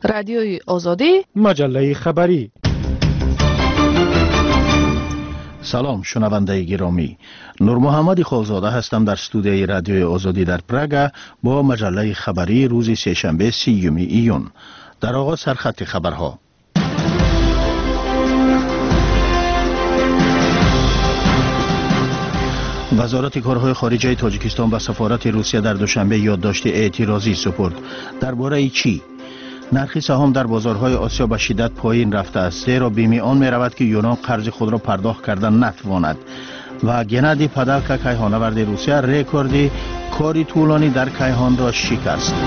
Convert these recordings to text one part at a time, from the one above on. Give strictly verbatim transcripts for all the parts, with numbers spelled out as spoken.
رادیوی آزادی، مجله خبری. سلام شنونده گرامی، نور محمد خالزاده هستم در استودیوی رادیوی آزادی در پراگ با مجله خبری روز سه‌شنبه سیوم ایون. در آغاز سرخط خبرها. وزارت کارهای خارجه تاجیکستان به سفارت روسیه در دوشنبه یادداشت اعتراضی سپرد. درباره چی؟ نرخ سهام در بازارهای آسیا به شدت پایین رفته است، زیرا بیم آن می رود که یونان قرض خود را پرداخت کردن نتواند. و گنادی پادالکا کیهانورد روسیه رکورد کاری طولانی در کیهان را شکست.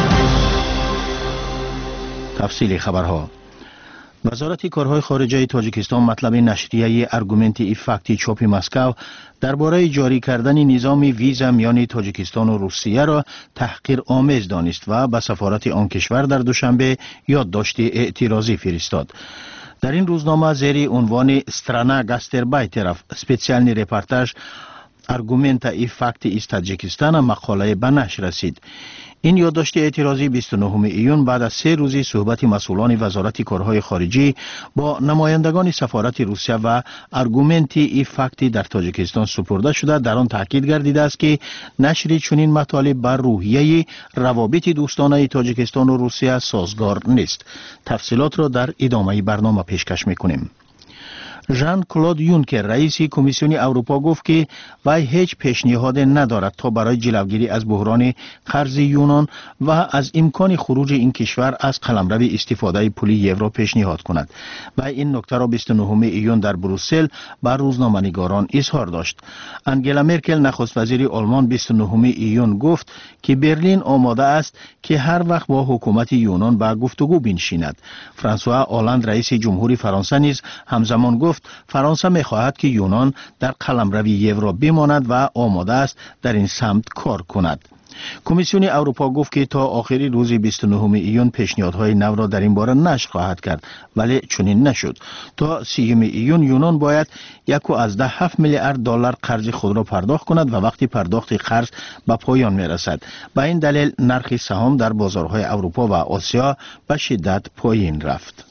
تفصیل خبرها. وزارت کارهای خارجه تاجیکستان مطلب نشریه ارگومنت ایفکتی چاپ مسکو درباره جاری کردن نظام ویزا میان تاجیکستان و روسیه را تحقیر آمیز دانست و به سفارت آن کشور در دوشنبه یادداشت اعتراضی فرستاد. در این روزنامه زیر عنوان استرانا گاستربایترف اسپیشیالنی رپورتاژ ارگومنت ایفکتی از تاجیکستان مقاله به نشر رسید. این یادداشت اعتراضی بیست و نهم ایون بعد از سه روزی صحبت مسئولان وزارت کارهای خارجی با نمایندگان سفارت روسیه و ارگومنت ایفکتی در تاجیکستان سپرده شده در آن تاکید گردیده است که نشر چنین مطالب بر روحیه روابط دوستانه تاجیکستان و روسیه سازگار نیست. تفصیلات را در ادامه برنامه پیشکش می‌کنیم. ژان کلود یونکر رئیس کمیسیون اروپا گفت که وی هیچ پیشنهاد ندارد تا برای جلوگیری از بحران قرض یونان و از امکان خروج این کشور از قلمرو استفاده پول یورو پیشنهاد کند. و این نکته را بیست و نهم ایون در بروسل بر روزنامه‌نگاران اظهار داشت. انگلا مرکل نخست وزیر آلمان بیست و نهم ایون گفت که برلین آماده است که هر وقت با حکومت یونان به گفتگو بنشیند. فرانسوا آلاند رئیس جمهوری فرانسه نیز همزمان گفت فرانسه می‌خواهد که یونان در قلمرو یورو بماند و آماده است در این سمت کار کند. کمیسیون اروپا گفت که تا آخری روز بیست و نهم ایون پیشنهادهای نو را در این باره نشر خواهد کرد، ولی چنین نشد. تا سیوم ایون یونان باید یک و از ده هفت میلیارد دلار قرض خود را پرداخت کند و وقتی پرداخت قرض به پایان میرسد به این دلیل نرخ سهام در بازارهای اروپا و آسیا به شدت پایین رفت.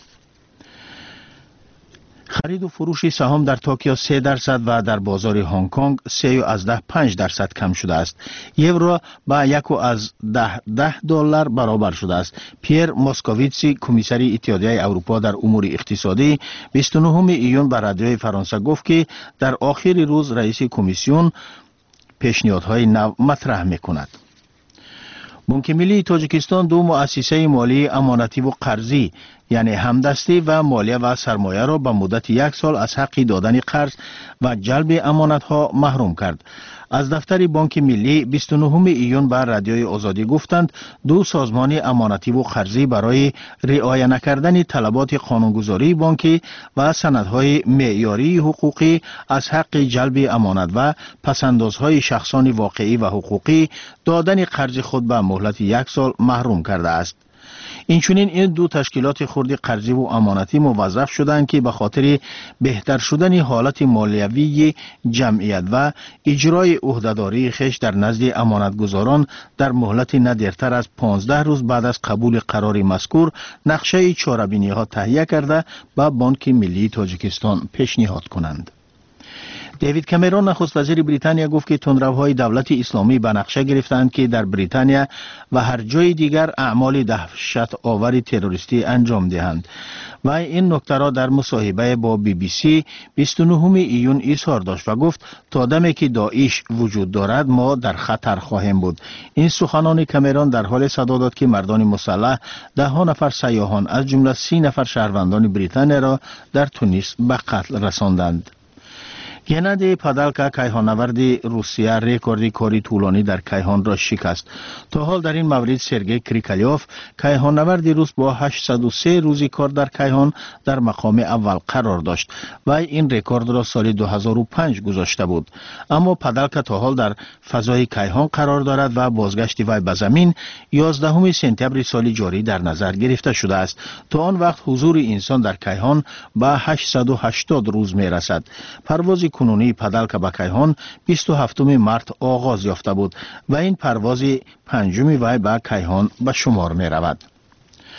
خرید و فروش سهام در توکیو سه درصد و در بازار هنگ کنگ سه و از ده پنج درصد کم شده است. یورو با یک و از ده ده دلار برابر شده است. پیر موسکوویتسی کمیسری اتحادیه اروپا در امور اقتصادی بیست و نهم ایون به رادیوی فرانسه گفت که در آخر روز رئیس کمیسیون پیشنهادهای نو مطرح می‌کند. بانک ملی تاجیکستان دو مؤسسه مالی امانتی و قرضی یعنی همدستی و مالیه و سرمایه را به مدت یک سال از حق دادن قرض و جلب امانت ها محروم کرد. از دفتر بانک ملی بیست و نهم ایون بر رادیوی آزادی گفتند دو سازمان امانتی و قرضی برای رعایت نکردن طلبات قانونگذاری بانکی و سندهای معیاری حقوقی از حق جلب امانت و پسندازهای شخصان واقعی و حقوقی دادن قرض خود به مهلت یک سال محروم کرده است. اینچنین این دو تشکیلات خرد قرضی و امانتی موظف شدند که به خاطر بهتر شدن حالت مالیوی جمعیت و اجرای عهدهداری خیش در نزد امانتگزاران در مهلت نه دیرتر از پانزده روز بعد از قبول قرار مذکور نقشه چاره‌بینی ها تهیه کرده به بانک ملی تاجیکستان پیشنهاد کنند. دیوید کامرون نخست وزیر بریتانیا گفت که تندروهای دولت اسلامی به نقشه گرفتند که در بریتانیا و هر جای دیگر اعمال دهشت آور تروریستی انجام دهند. و این نکته را در مصاحبه با بی بی سی بیست و نهم ایون اظهار داشت و گفت تا دمی که داعش وجود دارد ما در خطر خواهیم بود. این سخنان کامرون در حال صدا داد که مردان مسلح ده ها نفر سیاحان از جمله سی نفر شهروندان بریتانیا را در تونس به قتل رساندند. گنادی پادالکا کیهانورد روسیه رکورد کاری طولانی در کیهان را شکست. تا حال در این مورد سرگئی کریکالیوف کیهانورد روس با هشتصد و سه روزی کار در کیهان در مقام اول قرار داشت و این رکورد را سال دو هزار و پنج گذاشته بود. اما پادالکا تا حال در فضای کیهان قرار دارد و بازگشت وی به زمین یازدهم سپتامبر سال جاری در نظر گرفته شده است. تا آن وقت حضور انسان در کیهان به هشتصد و هشتاد روز می رسد. پرواز کنونی پادالکا به کیهان بیست و هفتم مارس آغاز یافته بود و این پرواز پنجم وی به کیهان به شمار می رود.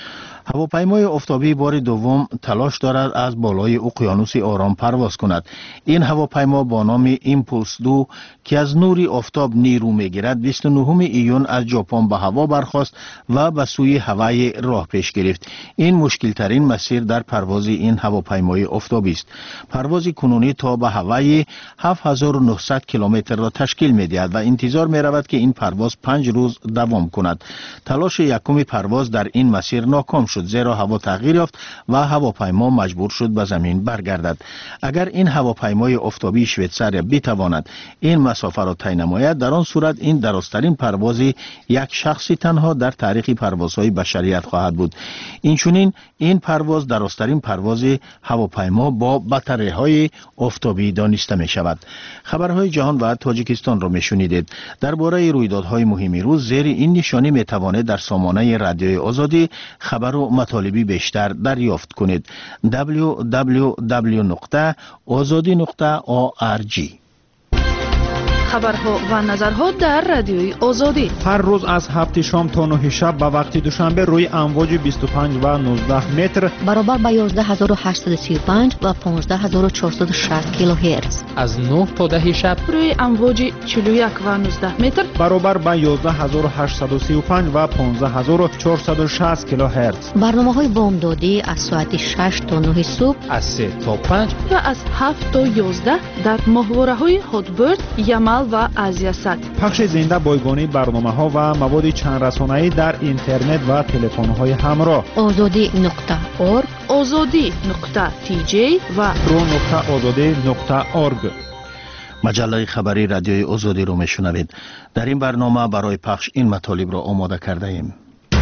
هواپیمای آفتابی بار دوم تلاش دارد از بالای اقیانوس آرام پرواز کند. این هواپیما با نام ایمپولس دو که از نور آفتاب نیرو میگیرد بیست و نهم ایون از ژاپن به هوا برخاست و به سوی هوای راه پیش گرفت. این مشکل ترین مسیر در پرواز این هواپیمای آفتابی است. پرواز کنونی تا به هوای هفت هزار و نهصد کیلومتر را تشکیل می‌دهد و انتظار می‌رود که این پرواز پنج روز دوام کند. تلاش یکم پرواز در این مسیر ناکام شد زیرا هوا تغییر یافت و هواپیما مجبور شد به زمین برگردد. اگر این هواپیمای آفتابی شویتزاریا بتواند این مسافت را طی نماید، در آن صورت این درازترین پرواز یک شخصی تنها در تاریخ پروازهای بشریت خواهد بود. اینچنین این پرواز درازترین پرواز هواپیما با باتری‌های آفتابی دانسته می شود. خبرهای جهان و تاجیکستان را می شنیدید. درباره رویدادهای مهم روز زیر این نشانی می توانید در سامانه رادیوی آزادی خبر و مطالبی بیشتر دریافت کنید. دبلیو دبلیو دبلیو نقطه آزادی نقطه آ آر جی. خبرها و نظرها در رادیوی آزادی هر روز از هفت شام تا نه شب به وقت دوشنبه روی امواج بیست و پنج و نوزده متر برابر با یازده هزار و هشتصد و سی و پنج و پانزده هزار و چهارصد و شصت کیلوهرتز، از نه تا ده شب روی امواج چهل و یک و نوزده متر برابر با یازده هزار و هشتصد و سی و پنج و پانزده هزار و چهارصد و شصت کیلوهرتز. برنامه‌های بامدادی از ساعت شش تا نه صبح، از سه تا پنج و از هفت تا یازده در ماهواره‌های هاتبرد، یمل و آسیا سات. پخش زنده بایگانی برنامه‌ها و مواد چند رسانه‌ای در اینترنت و تلفن‌های همراه. آزادی نقطه اورگ، آزادی نقطه تی جی و رو نقطه آزادی نقطه اورگ. مجله خبری رادیوی آزادی رو میشنوید. در این برنامه برای پخش این مطالب را آماده کرده ایم.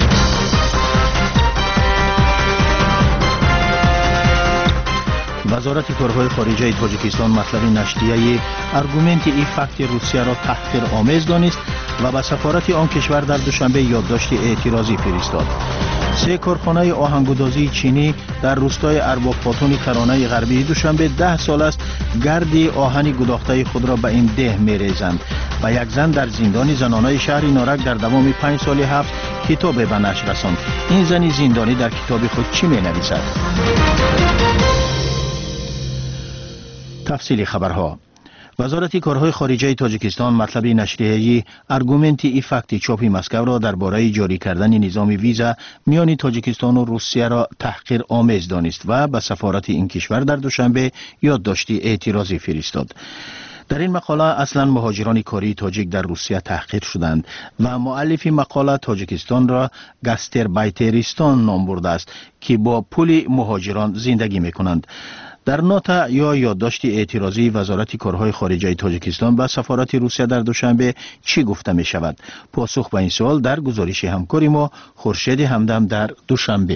وزارت کارهای خارجه تاجیکستان مطلب نشریه ارگومنت ای فکت روسیه را تحقیر آمیز دانست و به سفارت آن کشور در دوشنبه یادداشت اعتراضی فرستاد. سه کارخانه آهنگودازی چینی در روستای ارباب خاتون کرانه غربی دوشنبه ده سال است گرد آهن گداخته خود را به این ده می‌ریزند و یک زن در زندان زنانه شهر نارک در دوام پنج سال هفت کتاب به نشر رساند. این زن زندانی در کتاب خود چی می‌نویسد؟ تفصیل خبرها. وزارت کارهای خارجه تاجیکستان مطلب نشریه‌ای ارگومنت ای فکت چاپی مسکو را درباره جاری کردن نظام ویزا میان تاجیکستان و روسیه را تحقیر آمیز دانست و به سفارت این کشور در دوشنبه یادداشتی اعتراضی فرستاد. در این مقاله اصلا مهاجران کاری تاجیک در روسیه تحقیر شدند و مؤلف مقاله تاجیکستان را گاستربایتریستان نام برده است که با پول مهاجران زندگی می‌کنند. در نوت یا یادداشت اعتراضی وزارت کارهای خارجه تاجیکستان به سفارت روسیه در دوشنبه چی گفته می شود؟ پاسخ به این سوال در گزارش همکاری ما خورشید همدم در دوشنبه.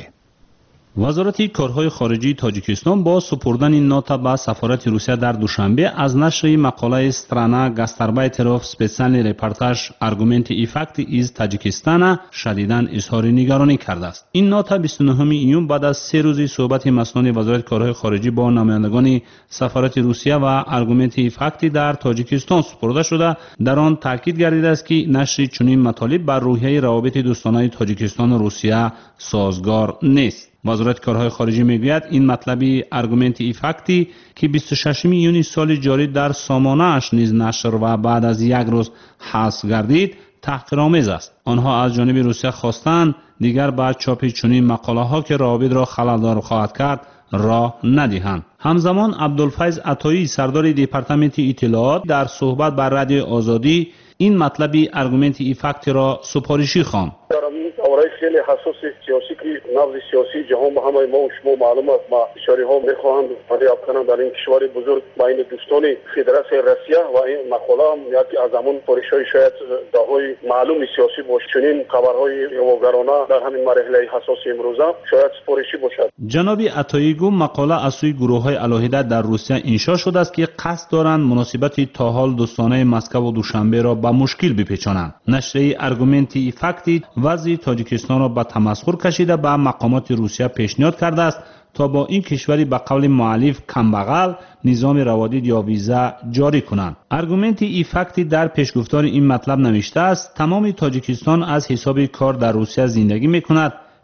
وزارت کارهای خارجه تاجیکستان با سپردن این نوت به سفارت روسیه در دوشنبه از نشر مقاله استرانا گاستربایتروف سپیشال رپورتاژ ارگومنت ای فکت از تاجیکستان شدیداً اظهار نگرانی کرده است. این نوت بیست و نه ایون بعد از سه روزی صحبت مسئولان وزارت کارهای خارجه با نمایندگان سفارت روسیه و ارگومنت ای فکت در تاجیکستان سپرده شده در آن تاکید گردیده است که نشر چنین مطالب بر روحیه روابط دوستانه تاجیکستان و روسیه سازگار نیست. وزارت کارهای خارجه میگوید این مطلبی ارگومنت ای فکتی که بیست و ششم یونی سال جاری در سامانه اش نیز نشر و بعد از یک روز حذف گردید تحقیرآمیز است. آنها از جانب روسیه خواستند دیگر بعد چاپ چنین مقاله ها که روابط را خلل‌دار خواهد کرد راه ندهند. همزمان عبدالفیض عطایی سردار دپارتمنت اطلاعات در صحبت بر رادیو آزادی این مطلبی ارگومنت ای فکت را سپارشی خواند. آورای خیلی حساس سیاسی که نبض سیاسی جهان به همه ما و شما معلوم است. ما اشاره ها میخواهند دریافت کنند در این کشور بزرگ بین دوستان فدراسیون روسیه و این مقاله هم یکی از همون پاریش‌های شاید داهای معلوم سیاسی باشه. چنین خبرهای واگرانه در همین مرحله حساس امروزه شاید سپارشی باشد. جناب عطایی گو مقاله از سوی گروه‌های علاهیده در روسیه انشا شده است که قصد دارند مناسبت تا حال دوستانه مسکو و دوشنبه را به مشکل بپیچانند. نشریه ارگومنت ای فکت وضع تاجیکستان را به تمسخر کشیده به مقامات روسیه پیشنهاد کرده است تا با این کشوری به قول مؤلف کمبغل نظام روادید یا ویزا جاری کنند. ارگومنت ای فکت در پیشگفتار این مطلب نوشته است تمام تاجیکستان از حساب کار در روسیه زندگی میکند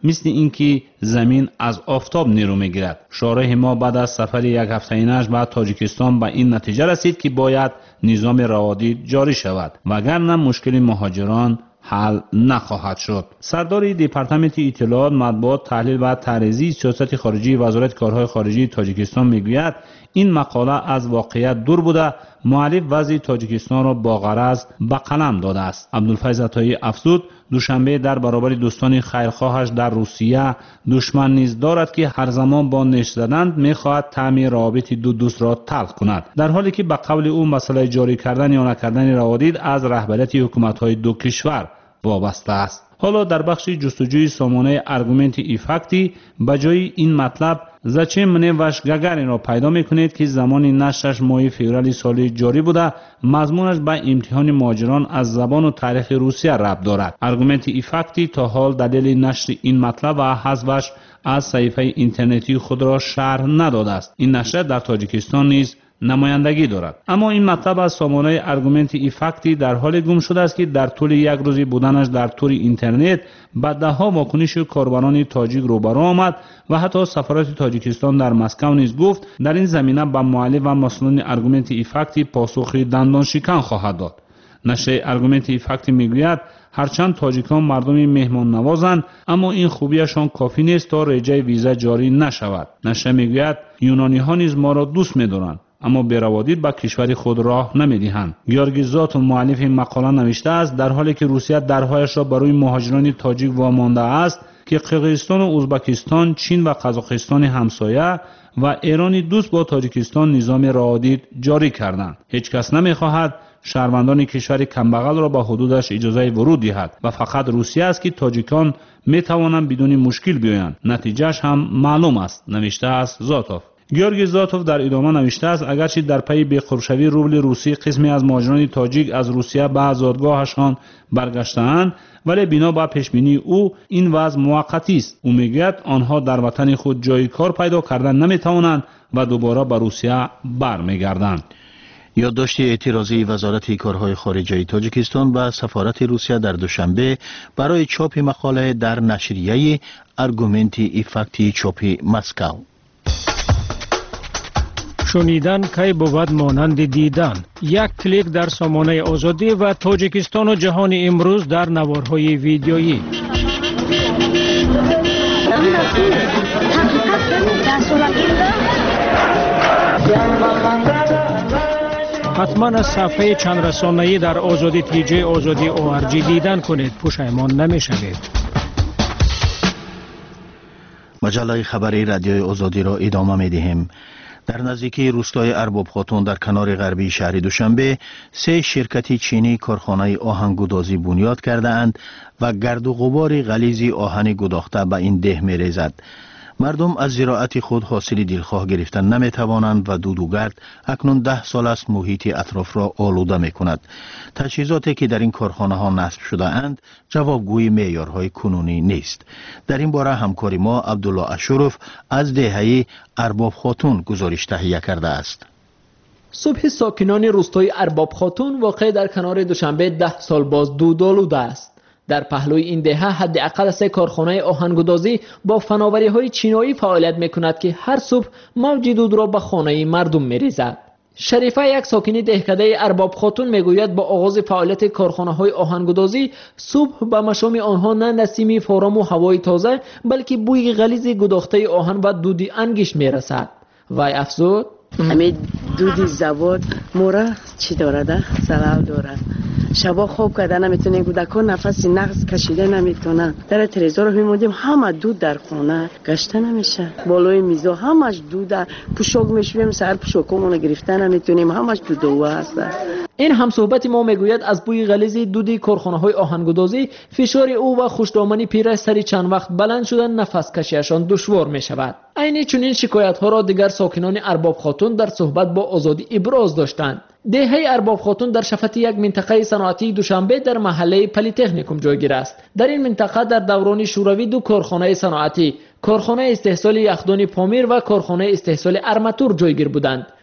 مثل اینکه زمین از آفتاب نیرو میگیرد. شارح ما بعد از سفر یک هفته‌اینش به تاجیکستان به این نتیجه رسید که باید نظام روادید جاری شود وگرنه مشکل مهاجران حل نخواهد شد. سردار دپارتمنت اطلاعات، مطبوعات، تحلیل و تعرضی سیاست خارجی وزارت کارهای خارجی تاجیکستان میگوید این مقاله از واقعیت دور بوده. مؤلف وضع تاجیکستان را با غرض به قلم داده است. عبدالفیض عطایی افزود دوشنبه در برابر دوستان خیرخواهش در روسیه دشمن نیز دارد که هر زمان با نش زدن میخواهد طعم روابط دو دوست را تلخ کند، در حالی که به قول او مسئله جاری کردن یا نکردن روادید از رهبریت حکومت‌های دو کشور وابسته است. حالا در بخش جستجوی سامانه ارگومنت ایفکتی به جای این مطلب زچه منه وش گگرین را پیدا میکنید که زمان نشرش ماه فوریه سال جاری بوده. مضمونش به امتحان مهاجران از زبان و تاریخ روسیه ربط دارد. ارگومنت ایفکتی تا حال دلیل نشر این مطلب و حذفش از صفحه اینترنتی خود را شرح نداده است. این نشر در تاجیکستان نیز نمایندگی دارد. اما این مطلب از سامانه ارگومنت ایفکتی در حال گم شده است که در طول یک روزی بودنش در تور اینترنت به ده‌ها واکنش کاربران تاجیک روبرو آمد و حتی سفارت تاجیکستان در مسکو نیز گفت در این زمینه به مؤلف و مسئولان ارگومنت ایفکتی پاسخی دندان شکن خواهد داد. نشر ارگومنت ایفکتی میگوید هرچند تاجیکان مردمی مهمان نوازند اما این خوبیشان کافی نیست تا رجای ویزا جاری نشود. نشر میگوید یونانی ها نیز ما را دوست می‌دارند اما به روادید به کشور خود راه نمیدهند. گیورگی زاتون مؤلف این مقاله نوشته است در حالی که روسیه درهایش را برای مهاجران تاجیک وامانده است که قرقیزستان و ازبکستان، چین و قزاقستان همسایه و ایران دوست با تاجیکستان نظام روادید جاری کردند. هیچ کس نمیخواهد شهروندان کشور کمبغل را به حدودش اجازه ورود دهد و فقط روسیه است که تاجیکان می توانند بدون مشکل بیایند. نتیجهش هم معلوم است، نوشته است زاتوف. گیورگی زاتوف در ادامه نوشته است اگرچه در پی بی‌قرب‌شوی روبل روسی قسمی از مهاجران تاجیک از روسیه به آزادگاهشان برگشته‌اند ولی بنا به پیشبینی او این وضع موقتی است. او میگوید آنها در وطن خود جای کار پیدا کردن نمیتوانند و دوباره به روسیه برمیگردند. یادداشت اعتراضی وزارت کارهای خارجه تاجیکستان به سفارت روسیه در دوشنبه برای چاپ مقاله در نشریه ارگومنت ایفکتی چاپ مسکو. شنیدن کی بود مانند دیدن. یک کلیک در سامانه آزادی و تاجیکستان و جهان امروز در نوارهای ویدیویی. حتما از صفحه چند رسانه‌ای در آزادی تیجه آزادی او ار جی دیدن کنید، پشیمان نمی‌شوید. مجله خبری رادیوی آزادی را ادامه می‌دهیم. در نزدیکی روستای ارباب خاتون در کنار غربی شهر دوشنبه سه شرکت چینی کارخانه آهنگودازی بنیاد کرده اند و گرد و غبار غلیظ آهن گداخته به این ده می‌ریزد. مردم از زراعت خود حاصل دلخواه گرفتن نمی توانند و دود و گرد اکنون ده سال است محیط اطراف را آلوده می کند. تجهیزاتی که در این کارخانه ها نصب شده اند جوابگوی معیارهای کنونی نیست. در این باره همکار ما عبدالله اشرف از دهه ارباب خاتون گزارش تهیه کرده است. صبح ساکنان روستای ارباب خاتون واقع در کنار دوشنبه ده سال باز دود آلوده است. در پهلوی این دهه حداقل سه کارخانه آهنگودازی با فناوری‌های چینایی فعالیت می‌کند که هر صبح موج دود را به خانه مردم می‌ریزد. شریفه یک ساکن دهکده ارباب خاتون میگوید با آغاز فعالیت کارخانه‌های آهنگودازی صبح به مشام آنها نه نسیم فارام و هوای تازه بلکه بوی غلیظ گداخته آهن و دودی انگیش می‌رسد. وی افزود همین دودی زواد مورا چی دارد؟ ضرر دارد. شبا خواب کرده نمیتونه، کودکان نفس نقص کشیده نمیتونن. در تلویزیون رو میمودیم همه دود در خونه گشته نمیشه. بالای میزا همش دود، پوشاک میشویم سر پوشاکمون گرفته نمیتونیم، همش دود و هست. این هم صحبت ما میگوید از بوی غلیظ دودی کارخانه‌های آهنگودازی فشار او و خوشدامنی پیرش سری چند وقت بلند شدن نفس کشیشان دشوار میشود. عین چنین شکایت ها را دیگر ساکنان ارباب خاتون در صحبت با آزادی ابراز داشتند. دهه ارباب خاتون در شفت یک منطقه صنعتی دوشنبه در محله پلی تکنیکوم جایگیر است. در این منطقه در دوران شوروی دو کارخانه صنعتی، کارخانه استحصال یخدان پامیر و کارخانه استحصال ارماتور جایگیر بودند.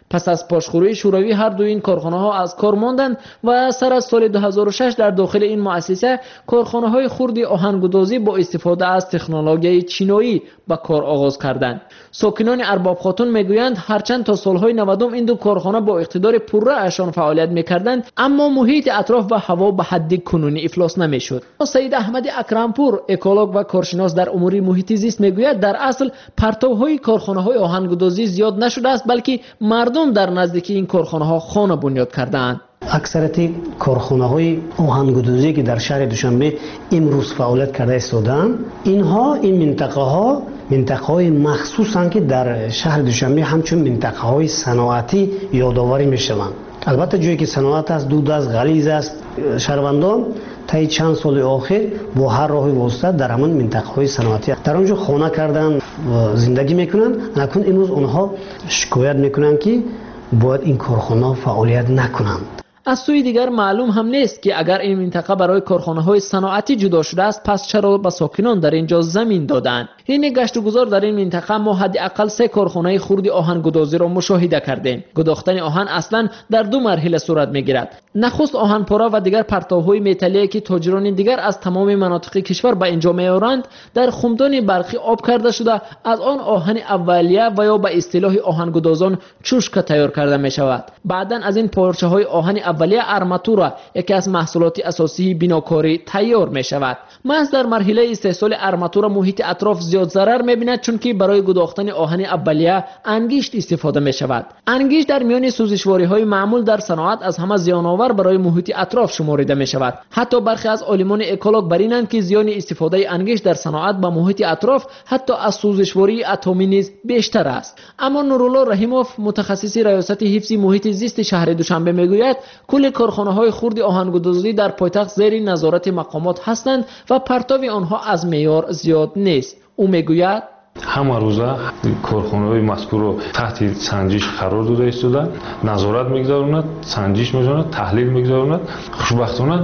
پس از پاشخوری شوروی هر دو این کارخانه ها از کار ماندند و سر از سال دو هزار و شش در داخل این مؤسسه کارخانه های خرد آهنگدازی با استفاده از تکنولوژی چینایی به کار آغاز کردند. ساکنان ارباب خاتون میگویند هرچند تا سالهای نود این دو کارخانه با اقتدار پوره اشان فعالیت میکردند، اما محیط اطراف و هوا به حد کنونی افلاس نمیشد. سید احمد اکرمپور، اکولوگ و کارشناس در امور محیط زیست، میگوید در اصل پرتوهای کارخانه های آهنگدازی زیاد نشده است، بلکه مردم در نزدیکی این کارخانه ها خانه بنیاد کردند. اکثریت کارخانه های آهنگدازی که در شهر دوشنبه امروز فعالیت کرده استادند، اینها این منطقه ها منطقه های مخصوصن که در شهر دوشنبه همچون منطقه های صنعتی یادآوری میشوند. البته جایی که صنعت است دود است غلیظ است، شهروندان تا چند سال آخر با هر راه واسطه در همان منطقه های صنعتی در آنجا خانه کردن و زندگی میکنن. اکنون امروز اونها شکایت میکنن که باید این کارخانه فعالیت نکنند. از سوی دیگر معلوم هم نیست که اگر این منطقه برای کارخانه های صنعتی جدا شده است، پس چرا به ساکنان در اینجا زمین دادند؟ این گشت و گذار در این منطقه ما حداقل سه کارخانه خرد آهنگدازی را مشاهده کردیم. گداختن آهن اصلا در دو مرحله صورت میگیرد. نخست آهن پاره و دیگر پرتوهای متلی که تاجران دیگر از تمام مناطق کشور به اینجا میآورند در خمدان برقی آب کرده شده، از آن آهن اولیه و یا به اصطلاح آهنگدازان چوشکه تیار کرده می شود. بعدا از این پارچه های آهن اولیه ارماتورا، یکی از محصولات اساسی بناکاری، تیار می شود. محض در مرحله استحصال ارماتورا محیط اطراف زیاد ضرر می بیند، چون که برای گداختن آهن اولیه انگشت استفاده می شود. انگشت در میان سوزشواری های معمول در صنعت از همه زیان‌آور برای محیط اطراف شمرده می شود. حتی برخی از عالمان اکولوگ بر اینند که زیان استفاده انگشت در صنعت به محیط اطراف حتی از سوزشواری اتمی نیز بیشتر است. اما نورالله رحیموف، متخصص ریاست حفظ محیط زیست شهر دوشنبه، میگوید کل کارخانه های خرد آهنگدازی در پایتخت زیر نظارت مقامات هستند و پرتو آنها از معیار زیاد نیست. او میگوید همه روزه کارخانه های مذکور رو تحت سنجش قرار داده ایستادند، نظارت میگذاروند، سنجش میکنند، تحلیل میگذاروند. خوشبختانه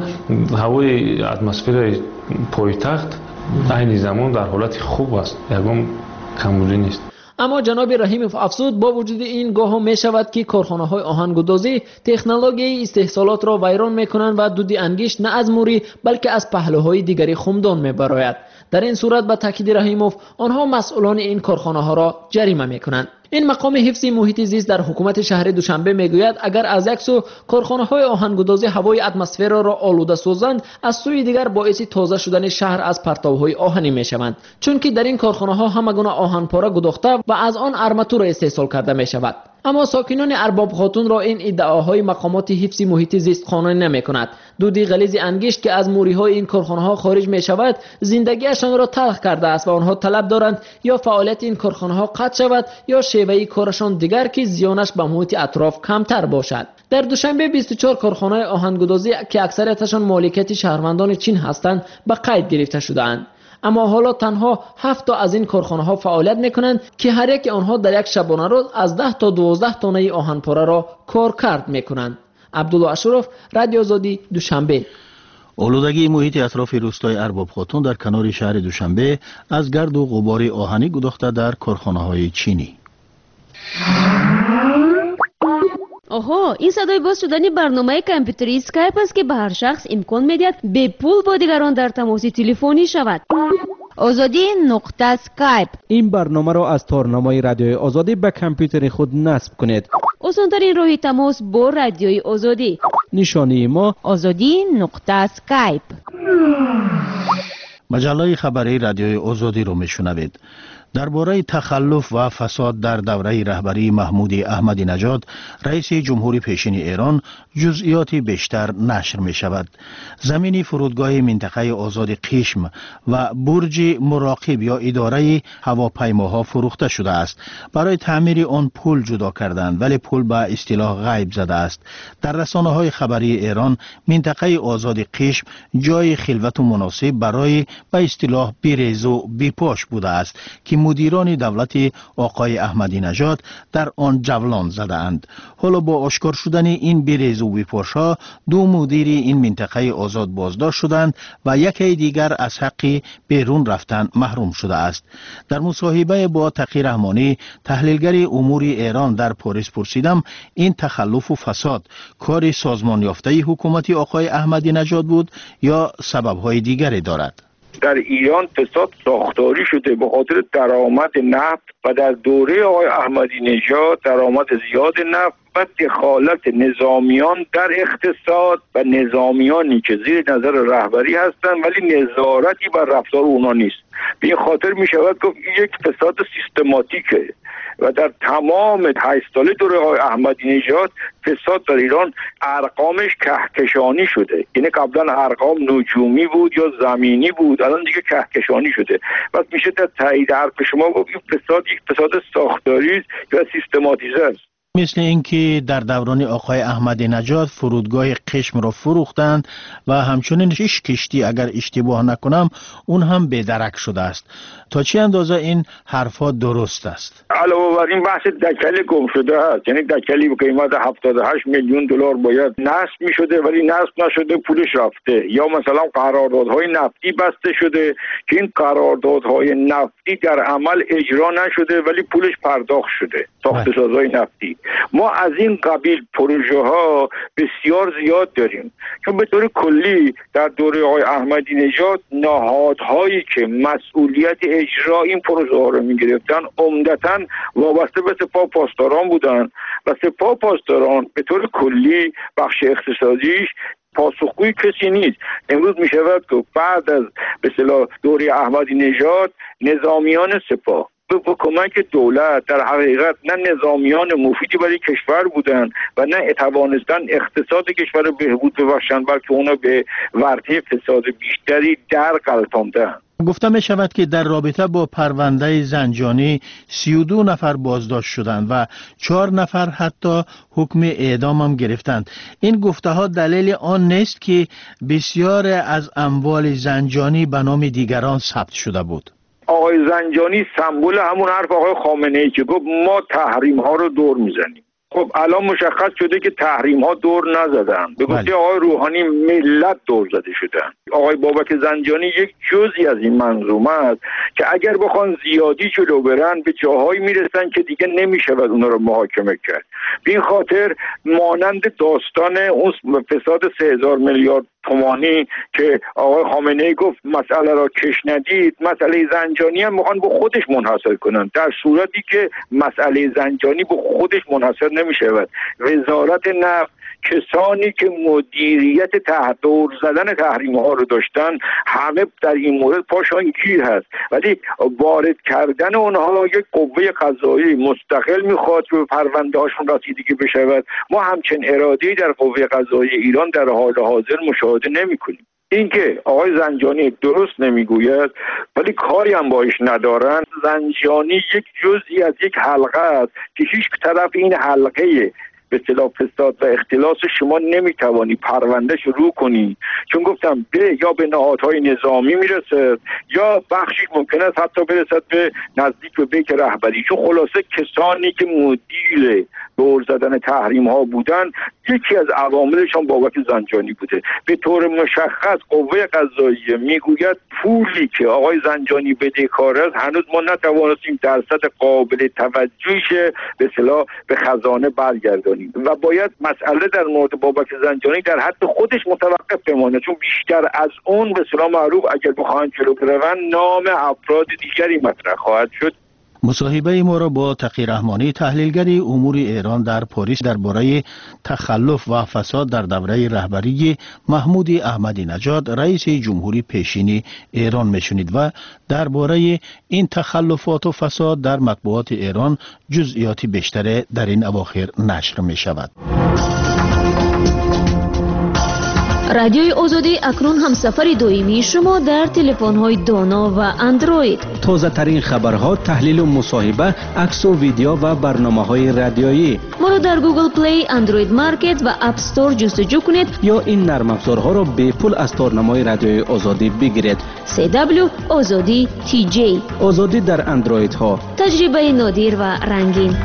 هوای اتمسفر پایتخت عین زمان در حالت خوب است، یکم کمبودی نیست. اما جناب رحیموف افزود با وجود این گاه می شود که کارخانه های آهنگدازی تکنولوژی استحصالات را ویران می کنند و دود انگشت نه از موری بلکه از پهلوهای دیگری خمدان می براید. در این صورت به تاکید رحیموف آنها مسئولان این کارخانه ها را جریمه می کنند. این مقام حفظ محیط زیست در حکومت شهر دوشنبه میگوید اگر از یک سو کارخانه های آهنگدازی هوای اتمسفر را آلوده سازند، از سوی دیگر باعث تازه شدن شهر از پرتوهای آهنی میشوند، چون که در این کارخانه ها همه گونه آهن پاره گداخته و از آن ارماتور استحصال کرده می شود. اما ساکنان ارباب خاتون را این ادعاهای مقامات حفظ محیط زیست قانع نمی کند. دودی غلیظ انگشت که از موری های این کارخانه ها خارج می شود زندگیشان را تلخ کرده است و آنها طلب دارند یا فعالیت این کارخانه ها قطع شود یا شیوه کارشان دیگر که زیانش به محیط اطراف کمتر باشد. در دوشنبه بیست و چهار کارخانه آهنگدازی که اکثریتشان مالکیت شهروندان چین هستند به قید گرفته شده‌اند. اما حالا تنها هفت تا از این کارخانه ها فعالیت میکنند که هر یک آنها در یک شبانه روز از ده تا دوازده تانه آهن پاره را کارکرد میکنند. عبدالله اشرف، رادیو آزادی، دوشنبه. آلودگی محیط اطراف روستای ارباب خاتون در کنار شهر دوشنبه از گرد و غبار آهنی گداخته در کارخانه های چینی. آها، این صدای باز شدن برنامه کامپیوتری اسکایپ است که به هر شخص امکان میدهد به پول با دیگران در تماس تلفنی شود. آزادی نقطه اسکایپ. این برنامه را از تارنامه رادیوی آزادی به کامپیوتر خود نصب کنید. آسان‌ترین راه تماس با رادیوی آزادی. نشانی ما آزادی نقطه اسکایپ. مجله خبری رادیوی آزادی رو میشنوید. درباره تخلف و فساد در دوره رهبری محمود احمدی نژاد رئیس جمهوری پیشین ایران جزئیات بیشتر نشر می شود. زمین فرودگاه منطقه آزاد قشم و برج مراقب یا اداره هواپیماها فروخته شده است. برای تعمیر آن پول جدا کردند ولی پول به اصطلاح غیب زده است. در رسانه های خبری ایران منطقه آزاد قشم جای خلوت و مناسب برای به اصطلاح بیریز و بیپاش بوده است که مدیران دولت آقای احمدی نژاد در آن جولان زدند. حالا با آشکار شدن این بریز و بی‌پرش‌ها دو مدیر این منطقه آزاد بازداشت شدند و یکی دیگر از حق بیرون رفتن محروم شده است. در مصاحبه با تقی رحمانی تحلیلگر امور ایران در پاریس پرسیدم این تخلف و فساد کار سازمان یافته حکومت آقای احمدی نژاد بود یا سبب‌های دیگری دارد؟ در ایران فساد ساختاری شده به خاطر درآمد نفت و در دوره آقای احمدی نژاد درآمد زیاد نفت و دخالت نظامیان در اقتصاد و نظامیانی که زیر نظر رهبری هستند ولی نظارتی بر رفتار اونا نیست. به این خاطر می شود گفت یک فساد سیستماتیکه و در تمام هشت ساله دوره آقای احمدی نژاد فساد در ایران ارقامش کهکشانی شده. یعنی قبلا ارقام نجومی بود یا زمینی بود، الان دیگه کهکشانی شده. پس میشه در تایید حرف شما گفت این فساد یک فساد ساختاری است یا سیستماتیزه است. مثل اینکه در دوران آقای احمدی نژاد فرودگاه قشم را فروختند و همچنین شش کشتی اگر اشتباه نکنم اون هم بدرک شده است. تا چه اندازه این حرفا درست است؟ علاوه بر این بحث دکل گم شده است، یعنی دکلی به قیمت هفتاد و هشت میلیون دلار باید نصب می شده ولی نصب نشده، پولش رفته. یا مثلا قراردادهای نفتی بسته شده که این قراردادهای نفتی در عمل اجرا نشده ولی پولش پرداخت شده، ساخت‌وسازهای نفتی. ما از این قبیل پروژه ها بسیار زیاد داریم، چون به طور کلی در دوره آقای احمدی نژاد نهادهایی که مسئولیت اجرا این پروژه ها رو می گرفتن عمدتاً وابسته به سپاه پاسداران بودن و سپاه پاسداران به طور کلی بخش اقتصادیش پاسخگوی کسی نیست. امروز می شود که بعد از به اصطلاح دوره احمدی نژاد نظامیان سپاه با کمک دولت در حقیقت نه نظامیان مفیدی برای کشور بودن و نه توانستن اقتصاد کشور رو بهبود ببخشند، بلکه اونا به ورطه فساد بیشتری در غلطاندن. گفته می شود که در رابطه با پرونده زنجانی سی و دو نفر بازداشت شدند و چهار نفر حتی حکم اعدام هم گرفتند. این گفته ها دلیل آن نیست که بسیار از اموال زنجانی به نام دیگران ثبت شده بود؟ آقای زنجانی سمبل همون حرف آقای خامنه ای که گفت ما تحریم ها رو دور میزنیم. خب الان مشخص شده که تحریم ها دور نزدن. به گفته آقای روحانی ملت دور زده شدن. آقای بابک زنجانی یک جزئی از این منظومه است که اگر بخوان زیادی جلو برن به جاهایی میرسن که دیگه نمیشود اونا رو محاکمه کرد. به این خاطر مانند داستان اون فساد سه هزار میلیارد تومانی که آقای خامنه ای گفت مسئله را کش ندید، مسئله زنجانی هم میخوان به خودش منحصر کنن، در صورتی که مسئله زنجانی به خودش منحصر نمیشود. وزارت نفت کسانی که مدیریت تحت دور زدن تحریم ها رو داشتن همه در این مورد پاشان گیر هست، ولی وارد کردن اونها یک قوه قضایی مستقل میخواد که به پرونده هاشون رسیدگی بشود. ما همچنین اراده‌ای در قوه قضایی ایران در حال حاضر مشاهده نمی کنیم. اینکه آقای زنجانی درست نمیگوید ولی کاری هم باش ندارن. زنجانی یک جزئی از یک حلقه است که هیچ طرف این حلقه به اصطلاح فساد و اختلاس شما نمیتوانی پرونده شروع کنی، چون گفتم به یا به نهادهای نظامی میرسه یا بخشی ممکن است حتی برسد به نزدیک به بیت رهبری، چون خلاصه کسانی که مدیر دور زدن تحریم ها بودن یکی از عواملشان بابک زنجانی بوده. به طور مشخص قوه قضاییه میگوید پولی که آقای زنجانی بدهکار است هنوز ما نتوانستیم درصد قابل توجهیش به اصطلاح به خزانه برگردانیم و باید مسئله در مورد بابک زنجانی در حد خودش متوقف بمانه، چون بیشتر از اون به اصطلاح معروف اگر بخواهند جلو بروند نام افراد دیگری مطرح خواهد شد. مصاحبه ما را با تقی رحمانی تحلیلگر امور ایران در پاریس درباره تخلف و فساد در دوره رهبری محمود احمدی نژاد رئیس جمهوری پیشین ایران میشنید و درباره این تخلفات و فساد در مطبوعات ایران جزئیاتی بیشتر در این اواخر نشر می شود. رادیوی آزادی اکنون همسفر دائمی شما در تلفن‌های دانا و اندروید. تازه ترین خبرها، تحلیل و مصاحبه، عکس و ویدیو و برنامه‌های رادیویی. ما را در گوگل پلی، اندروید مارکت و اپ استور جستجو کنید یا این نرم افزارها را به پول از تارنمای رادیوی آزادی بگیرید. سی دبلیو آزادی تی جی. آزادی در اندروید ها. تجربه نادر و رنگین.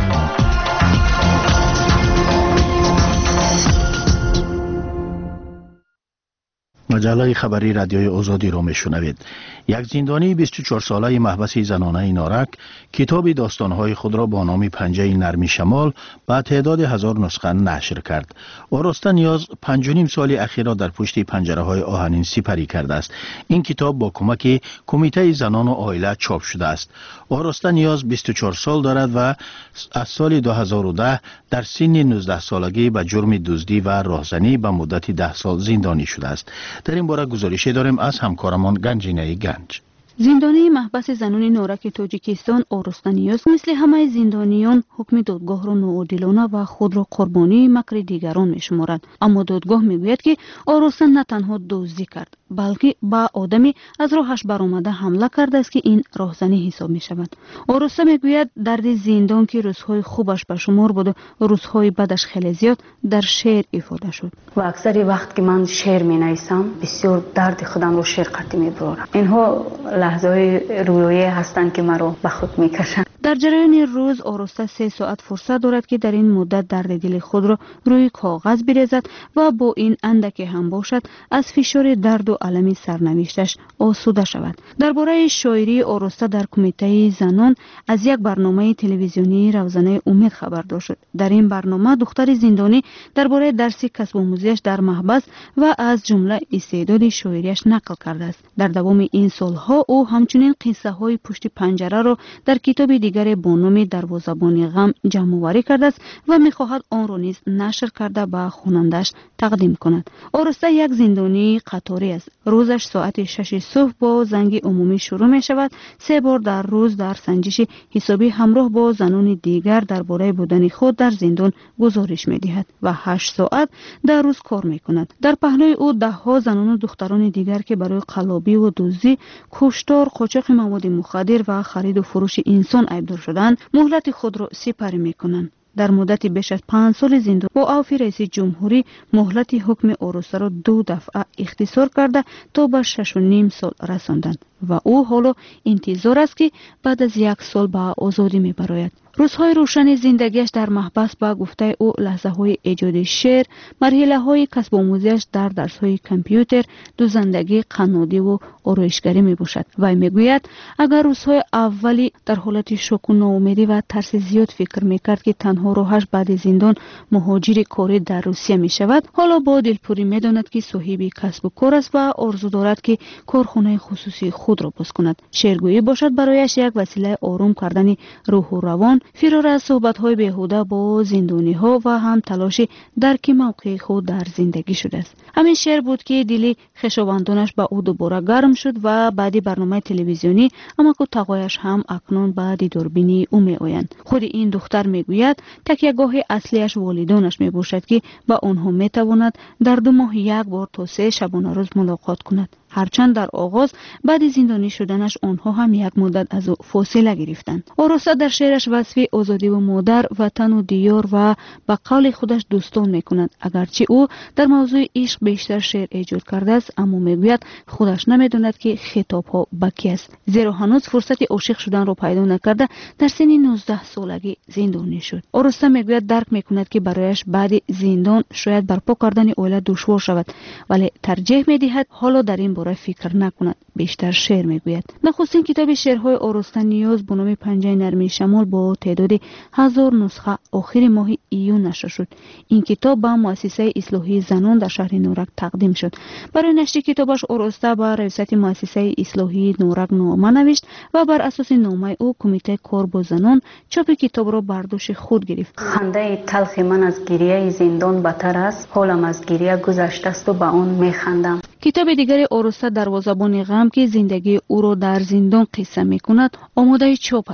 مجله خبری رادیوی آزادی را میشنوید. یک زندانی بیست و چهار ساله محبس زنانه نارک کتاب داستانهای خود را با نام پنجه نرمی شمال با تعداد هزار نسخه نشر کرد. آراسته نیاز پنج و نیم سال اخیر را در پشت پنجره های آهنین سپری کرده است. این کتاب با کمک کمیته زنان و عائله چاپ شده است. آراسته نیاز بیست و چهار سال دارد و از سال دو هزار و ده در سن نوزده سالگی به جرم دزدی و راهزنی به مدت ده سال زندانی شده است. در این باره گزارشی داریم از همکارمان گنجینه گنج. زندانی محبس زنان نارک تاجیکستان آراسته نیاز مثل همه زندانیان حکم دادگاه را ناعادلانه و خود را قربانی مکر دیگران می‌شمارد. اما دادگاه میگوید که آراسته نه تنها دزدی کرد بلکه با آدمی از راهش برآمده حمله کرده است که این راهزنی حساب می شود. آراسته میگوید درد زندان که روزهای خوبش به شمار بود و روزهای بدش خیلی زیاد در شعر ifade شد. و اکثر وقت که من شعر می نویسم بسیار درد خودم رو شعر قطعی می برارم. اینها لحظه های رویایی هستند که مرا به خود می کشند. در جریان روز آراسته سه ساعت فرصت دارد که در این مدت درد دل خود را روی کاغذ بریزد و با این اندک هم باشد از فشار درد و علم سرنوشتش آسوده شود. درباره شاعری آراسته در کمیته زنان از یک برنامه تلویزیونی روزانه امید خبردار شد. در این برنامه دختر زندانی درباره درس کسب آموزیش در محبس و از جمله استعداد شاعریش نقل کرده است. در دوام این سالها او همچنین قصه های پشت پنجره را در کتاب دیگر با نام دروازه‌بان غم جمع آوری کرده است و می‌خواهد آن را نیز نشر کرده به خواننده‌اش تقدیم کند. آراسته یک زندانی قطاری است. روزش ساعت شش صبح با زنگ عمومی شروع می شود. سه بار در روز در سنجش حسابی همراه با زنان دیگر درباره بودن خود در زندان گزارش می دهد و هشت ساعت در روز کار می کند. در پهلوی او ده ها زنان و دختران دیگر که برای قلابی و دزدی، کشتار، قاچاق مواد مخدر و خرید و فروش انسان عیبدار شدند، مهلت خود را سپری می کنند. در مدت بیش از پنج سال زندان با عفو رئیس جمهوری مهلت حکم آراسته را دو دفعه اختصار کرده تا به شش و نیم سال رساندند و او حالا انتظار است که بعد از یک سال به آزادی می براید. روزهای روشن زندگیش در محبس با گفته او لحظه های ایجاد شعر، مرحله های کسب آموزیش در درس های کامپیوتر، دوزندگی قنادی و آرایشگری می باشد. و می گوید اگر روزهای اولی در حالت شوک و ناامیدی و ترس زیاد فکر می کرد که تنها راهش بعد زندان مهاجر کاری در روسیه می شود، حالا با دلپوری می داند که صاحب کسب و کار است و آرزو دارد که کارخانه خصوصی خود را باز کند. شعرگویی باشد برایش یک وسیله آروم کردن روح و روان، فرار از صحبت‌های بیهوده با زندانی‌ها و هم تلاش درک موقع خود در زندگی شده است. همین شعر بود که دل خویشاوندانش با او دوباره گرم شد و بعد برنامه تلویزیونی اما که تقایش هم اکنون بعد دوربینی او می‌آیند. خود این دختر می‌گوید تکیه‌گاه اصلیش والدانش می‌باشد که با آنها می‌تواند در دو ماه یک بار تا سه شبانه روز ملاقات کند. هرچند در آغاز بعد زندانی شدنش آنها هم یک مدت از او فاصله گرفتند. آراسته در شعرش وصف آزادی و مادر، وطن و دیار و به قول خودش دوستان میکند. اگرچه او در موضوع عشق بیشتر شعر ایجاد کرده است، اما میگوید خودش نمیداند که خطاب ها به کی است، زیرا هنوز فرصت عاشق شدن را پیدا نکرده در سن نوزده سالگی زندانی شد. آراسته میگوید درک میکند که برایش بعد زندان شاید برپا کردن عائله دشوار شود، ولی ترجیح میدهد حالا در این باره فکر نکند، بیشتر شعر میگوید. نخستین کتاب شعرهای آراسته نیاز با نام پنجه نرمی شمال با تعداد هزار نسخه آخر ماه ایون نشر شد. این کتاب به مؤسسه اصلاحی زنان در شهر نارک تقدیم شد. برای نشر کتابش آراسته با رئیست مؤسسه اصلاحی نارک نامه نوشت و بر اساس نامه او کمیته کار با زنان چاپ کتاب را بر دوش خود گرفت. خنده تلخ من از گریه زندان بتر است، حالم از گریه گذشته است و به آن میخندم. کتاب دیگر آراسته دروازه‌بان غم که زندگی او را در زندان قصه میکند آماده چاپ است.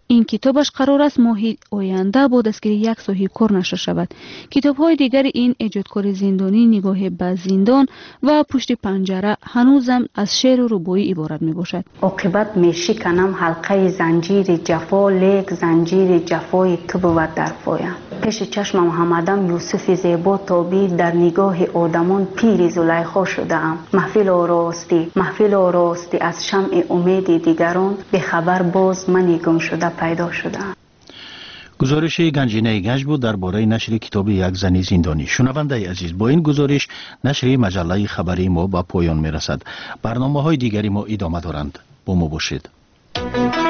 این کتابش قرار است ماه آینده با دستگیری یک صاحب کار نشر شود. کتاب‌های دیگر این ایجادکار زندانی نگاه به زندان و پشت پنجره هنوزم از شعر و ربایی عبارت میباشد. عاقبت میشکنم حلقه زنجیر جفا، لیک زنجیر جفای تو بود در پایم. پیش چشمم همدم یوسف زیبا تابی، در نگاه آدمان پیر زلیخا شده ام. محفل آراستی محفل آراستی از شمع امید دیگران، به خبر باز من گم شده پیدا شده ام. گزارش گنجینه گنج بود درباره نشر کتاب یک زن زندانی. شنونده عزیز، با این گزارش نشر مجله خبری ما به پایان میرسد. برنامه های دیگری ما ادامه دارند. با ما باشید.